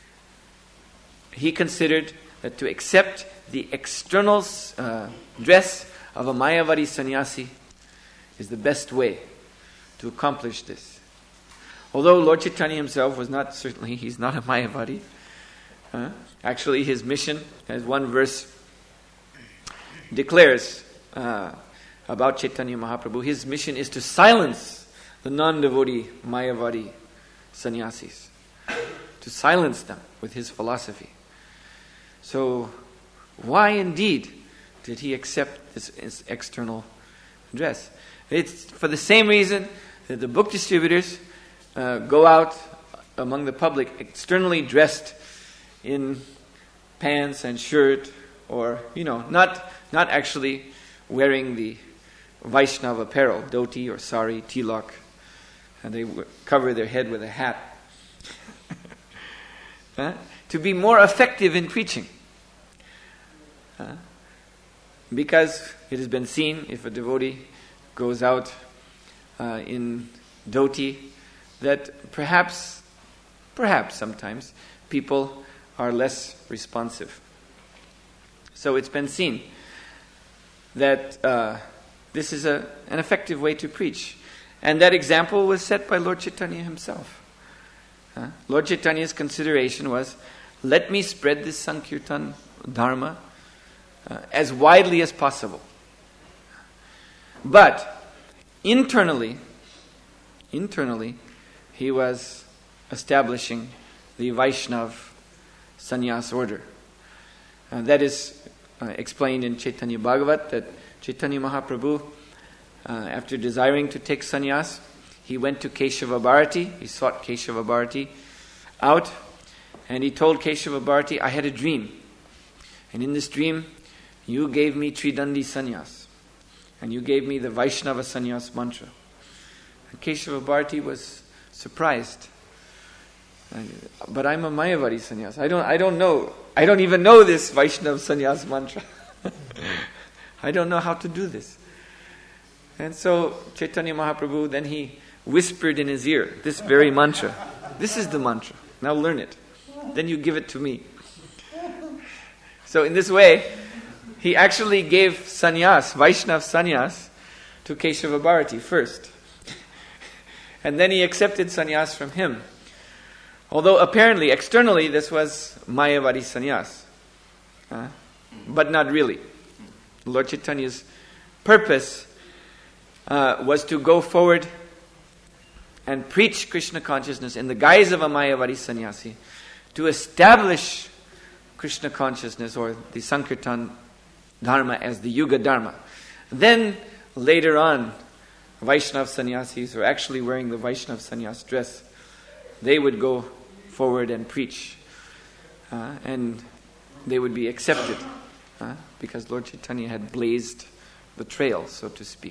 he considered that to accept the external uh, dress of a Mayavadi sannyasi is the best way to accomplish this. Although Lord Chaitanya himself was not, certainly, he's not a Mayavadi. Uh, actually, his mission, as one verse declares uh, about Chaitanya Mahaprabhu, his mission is to silence the non-devotee Mayavadi sannyasis. To silence them with his philosophy. So, why indeed did he accept this, this external dress? It's for the same reason that the book distributors uh, go out among the public externally dressed in pants and shirt, or, you know, not not actually wearing the Vaishnava apparel, dhoti or sari, tilak, and they w- cover their head with a hat. Huh? To be more effective in preaching. Huh? Because it has been seen, if a devotee goes out uh, in dhoti, that perhaps, perhaps sometimes, people are less responsive. So it's been seen that uh, this is a, an effective way to preach. And that example was set by Lord Chaitanya himself. Uh, Lord Chaitanya's consideration was, let me spread this Sankirtan Dharma uh, as widely as possible. But internally, internally, he was establishing the Vaishnav sannyas order. Uh, that is uh, explained in Chaitanya Bhagavat, that Chaitanya Mahaprabhu, uh, after desiring to take sannyas, he went to Keshava Bharati, he sought Keshava Bharati out, and he told Keshava Bharati, I had a dream. And in this dream, you gave me Tridandi sannyas. And you gave me the Vaishnava sannyas mantra. And Keshava Bharati was surprised. But I'm a Mayavadi sannyas. I don't I don't know. I don't even know this Vaishnava sannyas mantra. I don't know how to do this. And so Chaitanya Mahaprabhu, then he whispered in his ear this very mantra. This is the mantra. Now learn it. Then you give it to me. So in this way, he actually gave sannyas, Vaishnav sannyas, to Keshava Bharati first. And then he accepted sannyas from him. Although apparently, externally, this was Mayavadi sannyas. Uh, but not really. Lord Chaitanya's purpose uh, was to go forward and preach Krishna consciousness in the guise of a Mayavadi sannyasi, to establish Krishna consciousness or the Sankirtan Dharma as the Yuga Dharma. Then, later on, Vaishnav sannyasis are actually wearing the Vaishnav sannyas dress they would go forward and preach. Uh, and they would be accepted. Uh, because Lord Chaitanya had blazed the trail, so to speak.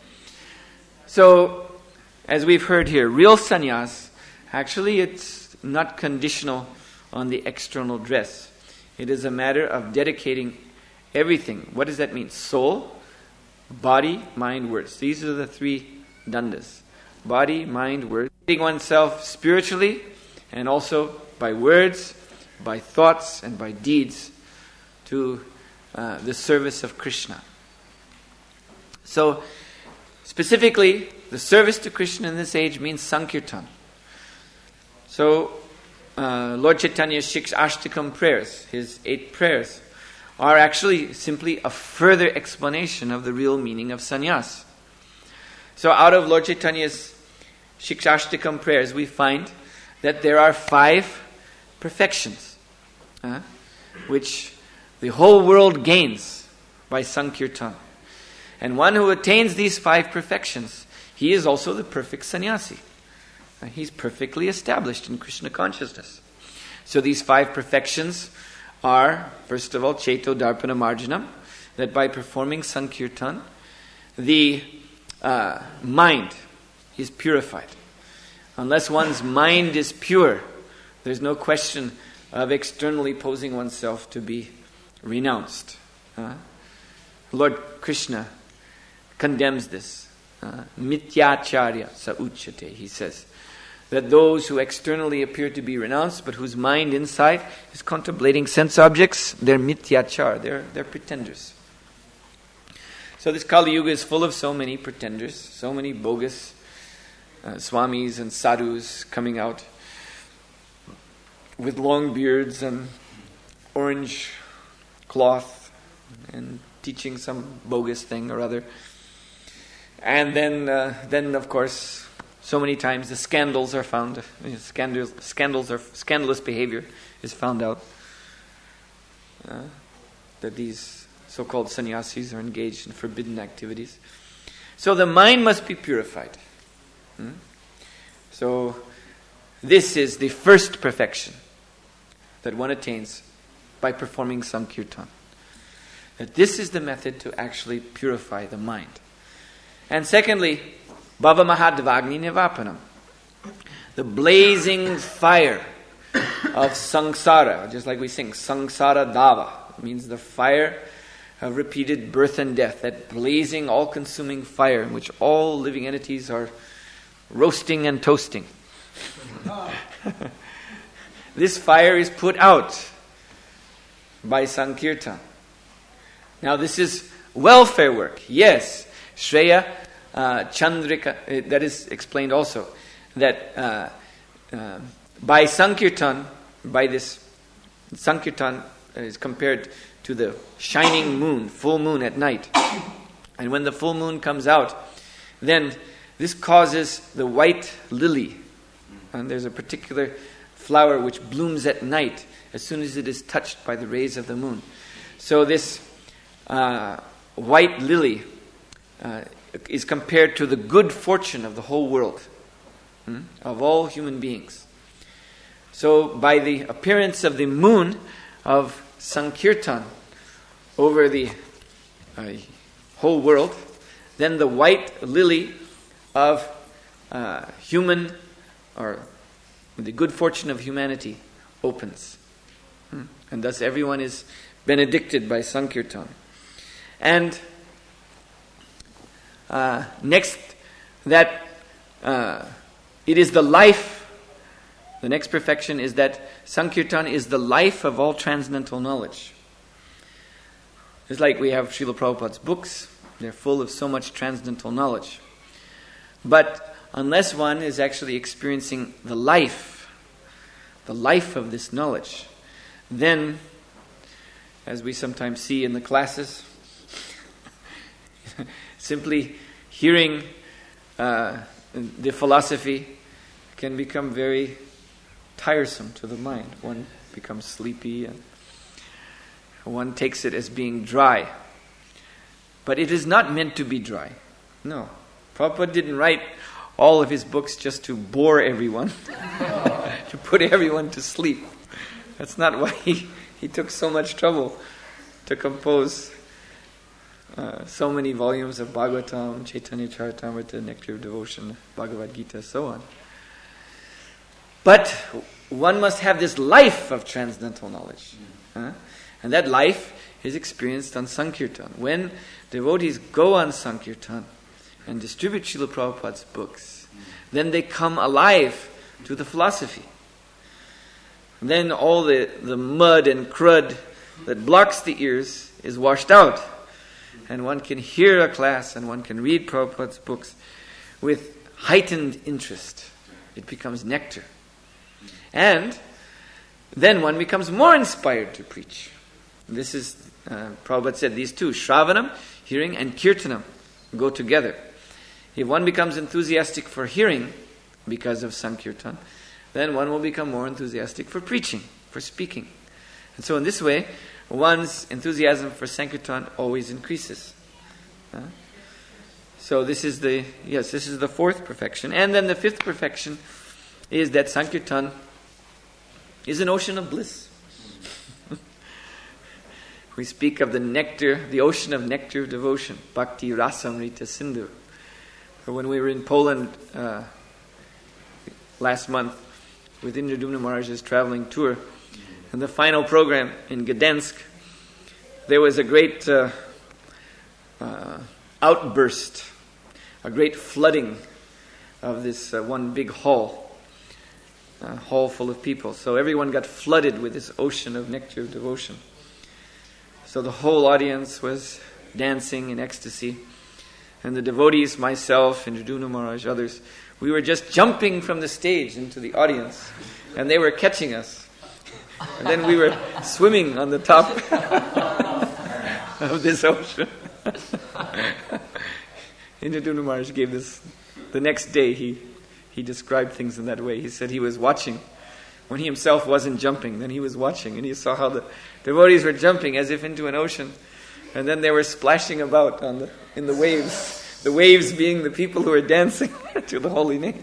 So, as we've heard here, real sannyas, actually it's not conditional on the external dress. It is a matter of dedicating everything. What does that mean? Soul, body, mind, words. These are the three dandas. Body, mind, words. Dedicating oneself spiritually and also by words, by thoughts, and by deeds to uh, the service of Krishna. So, specifically, the service to Krishna in this age means Sankirtan. So, uh, Lord Chaitanya's Shikshashtakam prayers, his eight prayers, are actually simply a further explanation of the real meaning of sannyas. So, out of Lord Chaitanya's Shikshashtakam prayers, we find that there are five perfections, uh, which the whole world gains by Sankirtan. And one who attains these five perfections, he is also the perfect sannyasi. Uh, he's perfectly established in Krishna consciousness. So these five perfections are, first of all, Cheto Darpana Marjanam, that by performing Sankirtan, the uh, mind is purified. Unless one's mind is pure, there's no question of externally posing oneself to be renounced. Uh, Lord Krishna condemns this. Uh, Mityacharya sa uchate, he says. That those who externally appear to be renounced, but whose mind inside is contemplating sense objects, they're mityachar, they're, they're pretenders. So this Kali Yuga is full of so many pretenders, so many bogus uh, swamis and sadhus coming out with long beards and orange cloth and teaching some bogus thing or other. And then, uh, then of course, so many times the scandals are found. You know, scandals, scandals are scandalous behavior is found out. Uh, that these so-called sannyasis are engaged in forbidden activities. So the mind must be purified. Hmm? So this is the first perfection that one attains by performing Sankirtan. That this is the method to actually purify the mind. And secondly, Bhava Mahadvagni Nivapanam. The blazing fire of samsara, just like we sing, samsara dava, means the fire of repeated birth and death, that blazing, all-consuming fire in which all living entities are roasting and toasting. This fire is put out by Sankirtan. Now this is welfare work, yes. Shreya uh, Chandrika, uh, that is explained also, that uh, uh, by Sankirtan, by this, Sankirtan is compared to the shining moon, full moon at night. And when the full moon comes out, then this causes the white lily, and there's a particular flower which blooms at night as soon as it is touched by the rays of the moon. So this uh, white lily uh, is compared to the good fortune of the whole world, hmm, of all human beings. So by the appearance of the moon of Sankirtan over the uh, whole world, then the white lily of uh, human, or the good fortune of humanity, opens. Hmm? And thus everyone is benedicted by Sankirtan. And uh, next, that uh, it is the life, the next perfection is that Sankirtan is the life of all transcendental knowledge. It's like we have Srila Prabhupada's books, they're full of so much transcendental knowledge. But unless one is actually experiencing the life, the life of this knowledge, then, as we sometimes see in the classes, simply hearing uh, the philosophy can become very tiresome to the mind. One becomes sleepy and one takes it as being dry. But it is not meant to be dry. No. Prabhupada didn't write all of his books just to bore everyone, to put everyone to sleep. That's not why he, he took so much trouble to compose uh, so many volumes of Bhagavatam, Chaitanya Charitamrita, Nectar of Devotion, Bhagavad Gita, so on. But one must have this life of transcendental knowledge. Huh? And that life is experienced on Sankirtan. When devotees go on Sankirtan and distribute Srila Prabhupada's books, then they come alive to the philosophy. And then all the, the mud and crud that blocks the ears is washed out. And one can hear a class and one can read Prabhupada's books with heightened interest. It becomes nectar. And then one becomes more inspired to preach. This is, uh, Prabhupada said, these two, Shravanam, hearing, and Kirtanam, go together. If one becomes enthusiastic for hearing because of Sankirtan, then one will become more enthusiastic for preaching, for speaking. And so in this way, one's enthusiasm for Sankirtan always increases. Uh, so this is the, yes, this is the fourth perfection. And then the fifth perfection is that Sankirtan is an ocean of bliss. We speak of the nectar, the ocean of nectar of devotion, Bhakti Rasamrita Sindhu. When we were in Poland uh, last month with Indradyumna Maharaj's traveling tour, and the final program in Gdansk, there was a great uh, uh, outburst, a great flooding of this uh, one big hall. A hall full of people. So everyone got flooded with this ocean of nectar of devotion. So the whole audience was dancing in ecstasy. And the devotees, myself, Indradyumna Maharaj, others, we were just jumping from the stage into the audience. And they were catching us. And then we were swimming on the top of this ocean. Indradyumna Maharaj gave this, the next day he He described things in that way. He said he was watching. When he himself wasn't jumping, then he was watching. And he saw how the devotees were jumping as if into an ocean. And then they were splashing about on the in the waves. The waves being the people who were dancing to the holy name.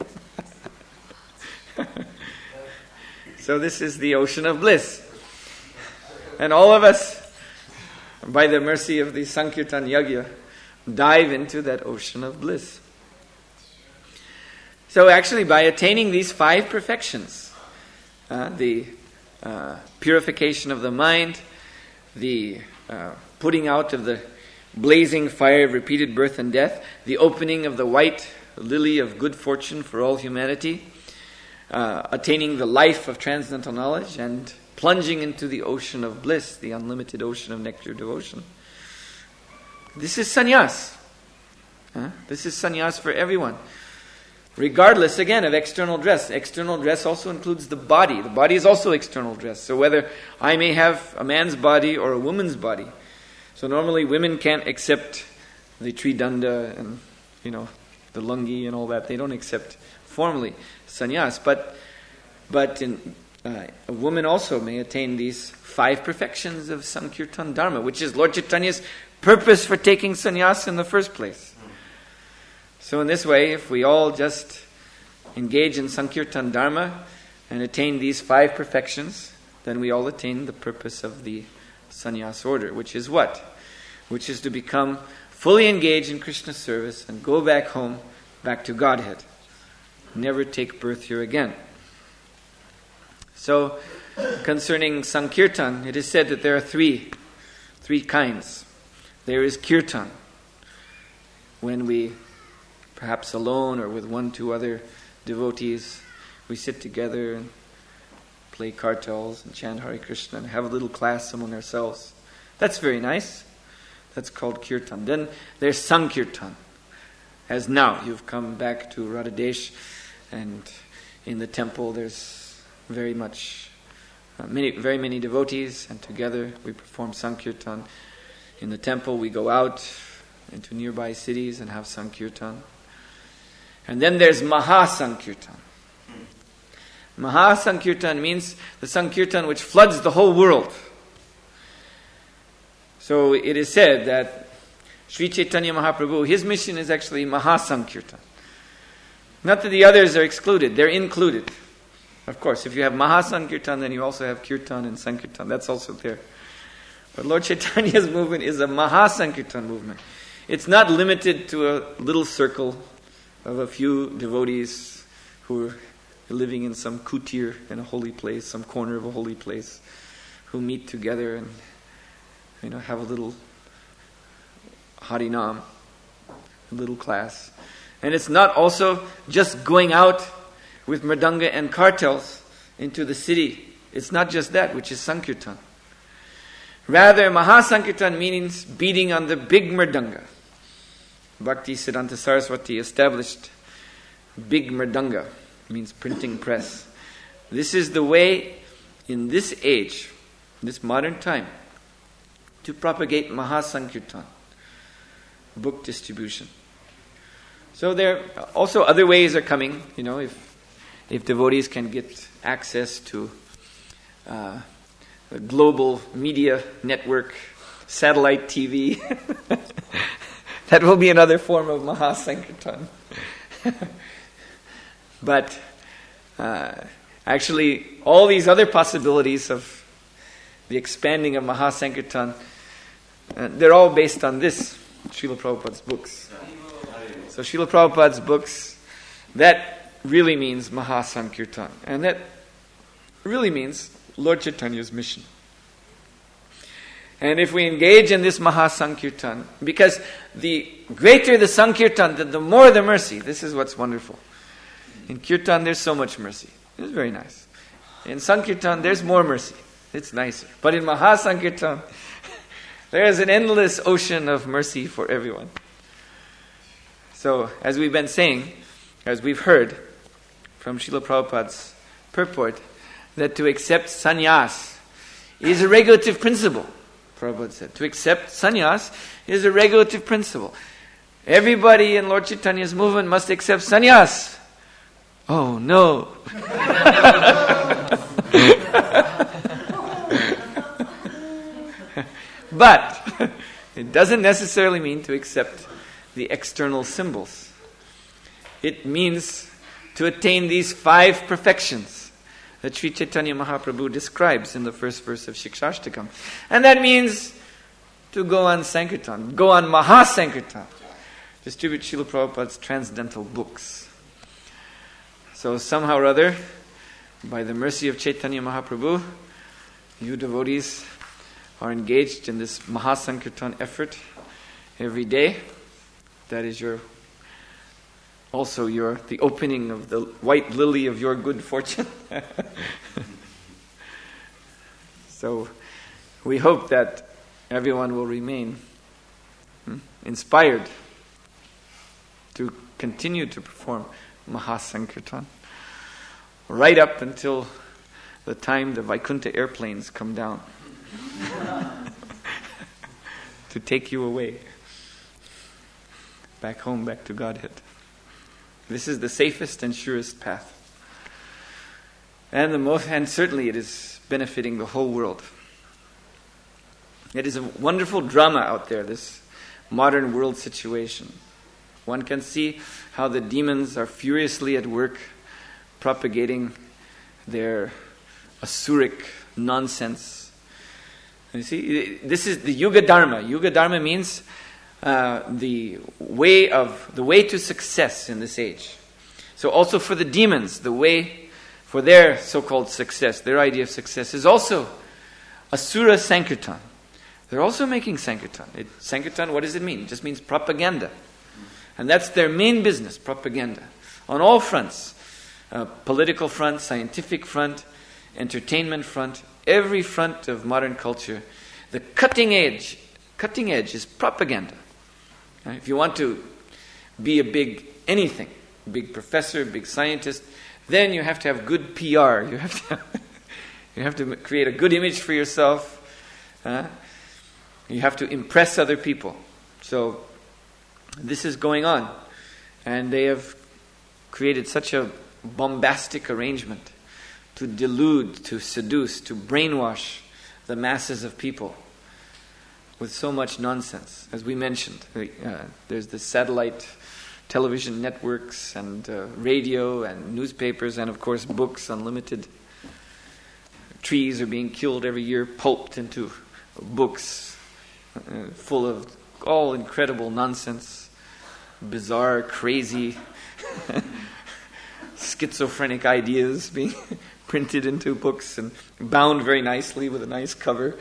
So this is the ocean of bliss. And all of us, by the mercy of the Sankirtan Yagya, dive into that ocean of bliss. So actually, by attaining these five perfections, uh, the uh, purification of the mind, the uh, putting out of the blazing fire of repeated birth and death, the opening of the white lily of good fortune for all humanity, uh, attaining the life of transcendental knowledge, and plunging into the ocean of bliss, the unlimited ocean of nectar devotion. This is sannyas. Uh, this is sannyas for everyone. Regardless, again, of external dress. External dress also includes the body. The body is also external dress. So whether I may have a man's body or a woman's body. So normally women can't accept the tridanda and, you know, the lungi and all that. They don't accept formally sannyas. But but in, uh, a woman also may attain these five perfections of Sankirtan Dharma, which is Lord Chaitanya's purpose for taking sannyas in the first place. So in this way, if we all just engage in Sankirtan Dharma and attain these five perfections, then we all attain the purpose of the sannyas order, which is what? Which is to become fully engaged in Krishna's service and go back home, back to Godhead. Never take birth here again. So, concerning Sankirtan, it is said that there are three, three kinds. There is Kirtan, when we, perhaps alone or with one, two other devotees, we sit together and play kartals and chant Hare Krishna and have a little class among ourselves. That's very nice. That's called Kirtan. Then there's Sankirtan. As now, you've come back to Radhadesh, and in the temple there's very much, uh, many, very many devotees, and together we perform Sankirtan. In the temple we go out into nearby cities and have Sankirtan. And then there's Mahasankirtan. Mahasankirtan means the Sankirtan which floods the whole world. So it is said that Sri Chaitanya Mahaprabhu, his mission is actually Mahasankirtan. Not that the others are excluded, they're included. Of course, if you have Mahasankirtan, then you also have Kirtan and Sankirtan. That's also there. But Lord Chaitanya's movement is a Mahasankirtan movement. It's not limited to a little circle of a few devotees who are living in some kutir in a holy place, some corner of a holy place, who meet together and, you know, have a little Harinam, a little class. And it's not also just going out with mridanga and kartals into the city. It's not just that, which is Sankirtan. Rather, Mahasankirtan means beating on the big mridanga. Bhakti Siddhanta Saraswati established big mridanga, means printing press. This is the way in this age, this modern time, to propagate Mahasankirtan, book distribution. So there also other ways are coming, you know, if if devotees can get access to uh, a global media network, satellite T V, that will be another form of Mahasankirtan. But uh, actually, all these other possibilities of the expanding of Mahasankirtan, uh, they're all based on this, Srila Prabhupada's books. So Srila Prabhupada's books, that really means Mahasankirtan. And that really means Lord Chaitanya's mission. And if we engage in this Mahasankirtan, because the greater the Sankirtan, the, the more the mercy. This is what's wonderful. In Kirtan, there's so much mercy. It's very nice. In Sankirtan, there's more mercy. It's nicer. But in Mahasankirtan, there is an endless ocean of mercy for everyone. So, as we've been saying, as we've heard from Srila Prabhupada's purport, that to accept sannyas is a regulative principle. Prabhupada said, to accept sannyas is a regulative principle. Everybody in Lord Chaitanya's movement must accept sannyas. Oh no! But it doesn't necessarily mean to accept the external symbols. It means to attain these five perfections that Sri Chaitanya Mahaprabhu describes in the first verse of Shikshashtakam. And that means to go on Sankirtan, go on Mahasankirtan, distribute Srila Prabhupada's transcendental books. So somehow or other, by the mercy of Chaitanya Mahaprabhu, you devotees are engaged in this Mahasankirtan effort every day. That is your also your the opening of the white lily of your good fortune. So we hope that everyone will remain hmm, inspired to continue to perform Mahasankirtan right up until the time the Vaikuntha airplanes come down to take you away back home, back to Godhead. This is the safest and surest path. And the most, and certainly it is benefiting the whole world. It is a wonderful drama out there, this modern world situation. One can see how the demons are furiously at work propagating their asuric nonsense. You see, this is the Yuga Dharma. Yuga Dharma means uh, the way of the way to success in this age. So also for the demons, the way for their so-called success, their idea of success is also Asura Sankirtan. They're also making Sankirtan. It, Sankirtan, what does it mean? It just means propaganda. And that's their main business, propaganda. On all fronts. Uh, political front, scientific front, entertainment front, every front of modern culture. The cutting edge, cutting edge is propaganda. Right? If you want to be a big anything, big professor, big scientist, then you have to have good P R. You have to, you have to create a good image for yourself. Uh, you have to impress other people. So this is going on. And they have created such a bombastic arrangement to delude, to seduce, to brainwash the masses of people with so much nonsense. As we mentioned, uh, there's the satellite television networks and uh, radio and newspapers and of course books, unlimited. Trees are being killed every year, pulped into books uh, full of all incredible nonsense, bizarre, crazy, schizophrenic ideas being printed into books and bound very nicely with a nice cover.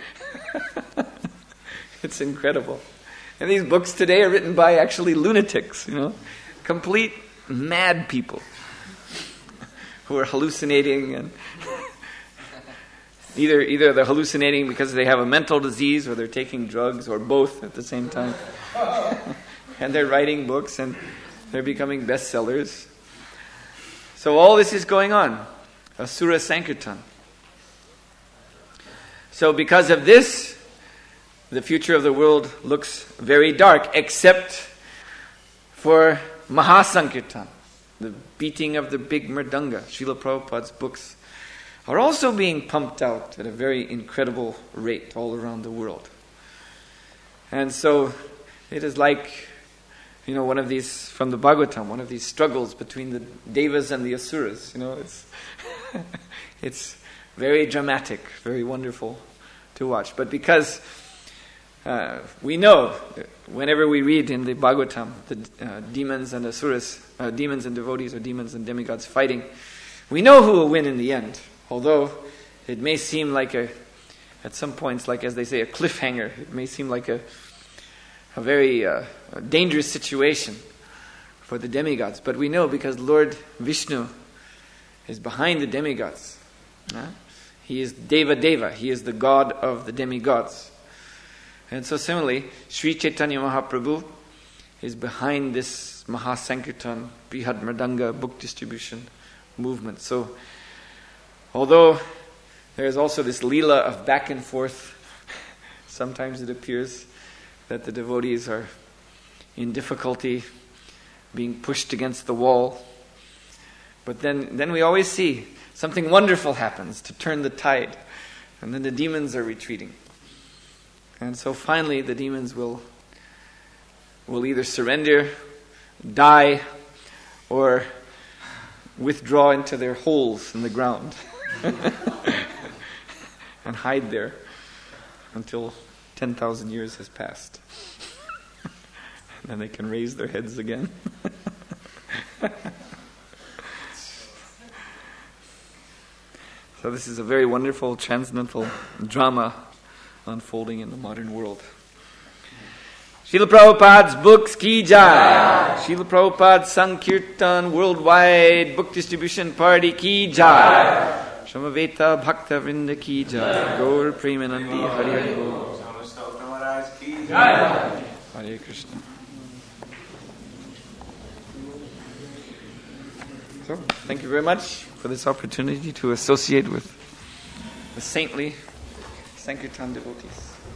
It's incredible. And these books today are written by actually lunatics, you know, complete mad people who are hallucinating, and either either they're hallucinating because they have a mental disease or they're taking drugs or both at the same time. And they're writing books and they're becoming bestsellers. So all this is going on. Asura Sankirtan. So because of this, the future of the world looks very dark, except for Mahasankirtan, the beating of the big mridanga. Srila Prabhupada's books are also being pumped out at a very incredible rate all around the world. And so it is like, you know, one of these, from the Bhagavatam, one of these struggles between the Devas and the Asuras. You know, it's it's very dramatic, very wonderful to watch. But because uh, we know, whenever we read in the Bhagavatam, the uh, demons and Asuras, uh, demons and devotees or demons and demigods fighting, we know who will win in the end. Although it may seem like a, at some points, like as they say, a cliffhanger. It may seem like a a very uh, a dangerous situation for the demigods. But we know because Lord Vishnu is behind the demigods. Uh, he is Deva Deva. He is the god of the demigods. And so similarly, Sri Chaitanya Mahaprabhu is behind this Mahasankirtan, Brihad Mridanga book distribution movement. So although there is also this leela of back and forth, sometimes it appears that the devotees are in difficulty, being pushed against the wall. But then, then we always see something wonderful happens to turn the tide, and then the demons are retreating. And so finally the demons will will either surrender, die, or withdraw into their holes in the ground and hide there until ten thousand years has passed. And then they can raise their heads again. So this is a very wonderful transcendental drama unfolding in the modern world. Srila Prabhupada's books ki jai. Srila Prabhupada's Sankirtan worldwide book distribution party ki jai. Shamaveta Bhakta Vrinda ki jai. Gaur Premanandi Hari Hari Bol. Hare Krishna. So, thank you very much for this opportunity to associate with the saintly Sankirtan devotees.